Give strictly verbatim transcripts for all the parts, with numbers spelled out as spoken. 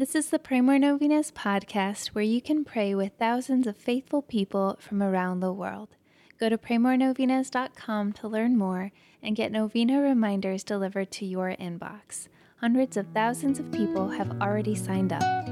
This is the Pray More Novenas podcast, where you can pray with thousands of faithful people from around the world. Go to pray more novenas dot com to learn more and get novena reminders delivered to your inbox. Hundreds of thousands of people have already signed up.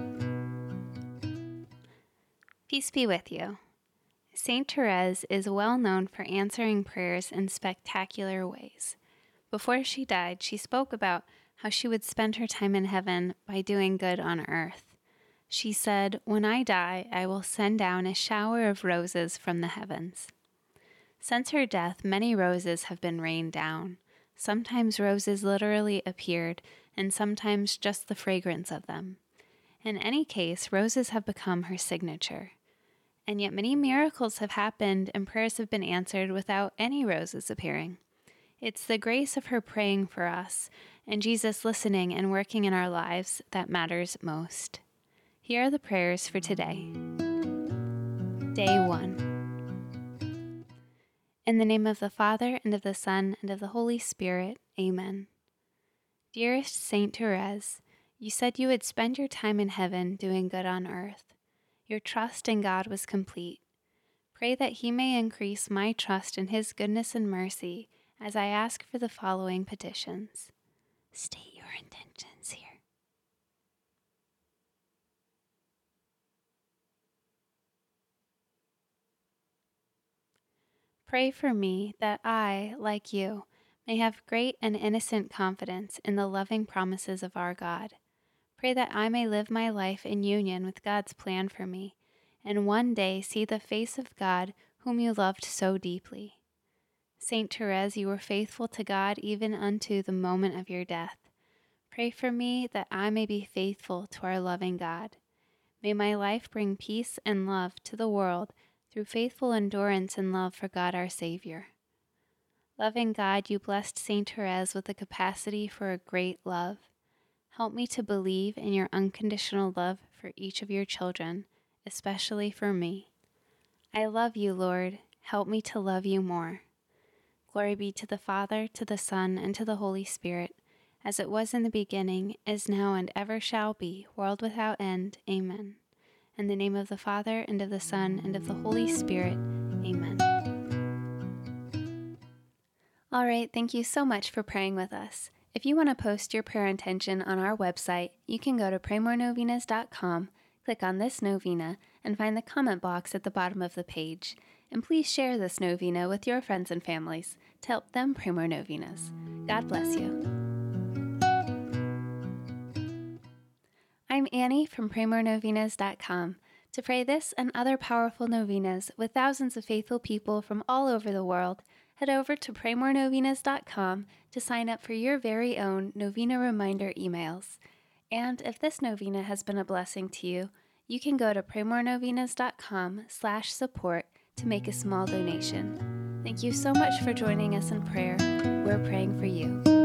Peace be with you. Saint Therese is well known for answering prayers in spectacular ways. Before she died, she spoke about how she would spend her time in heaven by doing good on earth. She said, "When I die, I will send down a shower of roses from the heavens." Since her death, many roses have been rained down. Sometimes roses literally appeared, and sometimes just the fragrance of them. In any case, roses have become her signature. And yet many miracles have happened and prayers have been answered without any roses appearing. It's the grace of her praying for us and Jesus listening and working in our lives that matters most. Here are the prayers for today. Day one. In the name of the Father, and of the Son, and of the Holy Spirit. Amen. Dearest Saint Therese, you said you would spend your time in heaven doing good on earth. Your trust in God was complete. Pray that He may increase my trust in His goodness and mercy as I ask for the following petitions. State your intentions here. Pray for me that I, like you, may have great and innocent confidence in the loving promises of our God. Pray that I may live my life in union with God's plan for me, and one day see the face of God whom you loved so deeply. Saint Therese, you were faithful to God even unto the moment of your death. Pray for me that I may be faithful to our loving God. May my life bring peace and love to the world through faithful endurance and love for God our Savior. Loving God, you blessed Saint Therese with the capacity for a great love. Help me to believe in your unconditional love for each of your children, especially for me. I love you, Lord. Help me to love you more. Glory be to the Father, to the Son, and to the Holy Spirit, as it was in the beginning, is now, and ever shall be, world without end. Amen. In the name of the Father, and of the Son, and of the Holy Spirit. Amen. All right, thank you so much for praying with us. If you want to post your prayer intention on our website, you can go to pray more novenas dot com, click on this novena, and find the comment box at the bottom of the page. And please share this novena with your friends and families to help them pray more novenas. God bless you. I'm Annie from pray more novenas dot com. To pray this and other powerful novenas with thousands of faithful people from all over the world, head over to pray more novenas dot com to sign up for your very own novena reminder emails. And if this novena has been a blessing to you, you can go to pray more novenas dot com slash support to make a small donation. Thank you so much for joining us in prayer. We're praying for you.